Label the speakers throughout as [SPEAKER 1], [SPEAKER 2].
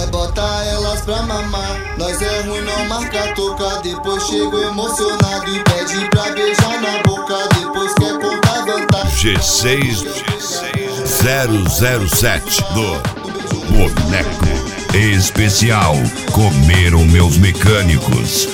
[SPEAKER 1] Nós bota elas pra mamar. Nós é ruim, não marca toca. Depois chego emocionado e pede pra beijar na boca. Depois quer contar vantagem.
[SPEAKER 2] G6007 do Boneco Especial. Comeram meus mecânicos.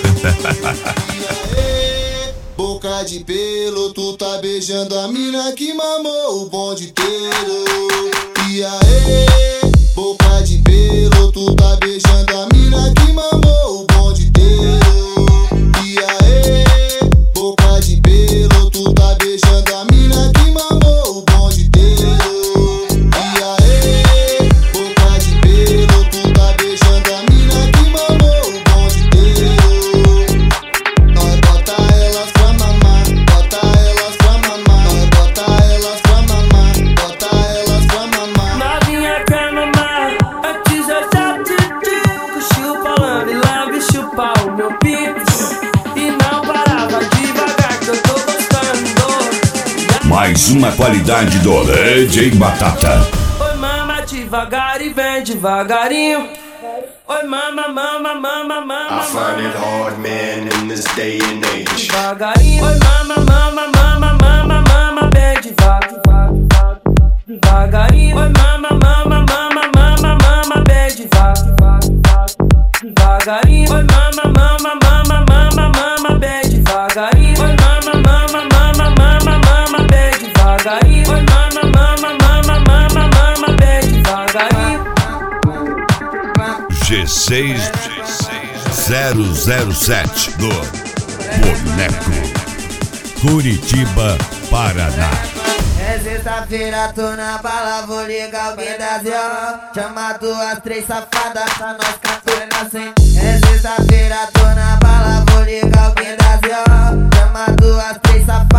[SPEAKER 1] Boca de pelo, tu tá beijando a mina que mamou o bonde inteiro. E aí, boca de pelo, tu tá beijando a mina que mamou o bonde inteiro. E aí, boca de pelo, tu tá beijando a mina que mamou o bonde inteiro. E aí, boca de pelo, tu tá beijando a mina que mamou o bonde inteiro. Nós bota elas pra mamar, bota elas pra mamar. Nós bota elas pra mamar, bota elas pra mamar.
[SPEAKER 3] Novinha quer mamar, antes eu já te digo. Chupa, lambe, chupa o meu pico. E não parava devagar que eu tô gostando.
[SPEAKER 2] Mais uma qualidade do DJ Batata.
[SPEAKER 3] Oi, mama devagar e vem devagarinho. Oi, mama, mama, mama, mama.
[SPEAKER 4] I find it hard, man, in this day and age.
[SPEAKER 3] Devagarinho. Oi, mama, mama, mama, mama, mama, bem devagar, devagarinho. Oi, mama, mama, mama, mama, mama, bem devagar, devagarinho. Oi, mama, mama, mama, mama, mama, bem devagarinho. Oi, mama, mama, mama, mama, mama, bem devagarinho. Oi, mama, mama, mama, mama, mama, bem devagarinho.
[SPEAKER 2] G6007 do Boneco Curitiba, Paraná.
[SPEAKER 5] É sexta-feira, tô na bala, vou ligar alguém da zero. Chama duas, três safadas pra nós cantar na frente. É sexta-feira, tô na bala, vou ligar alguém da zero. Chama duas, três safadas.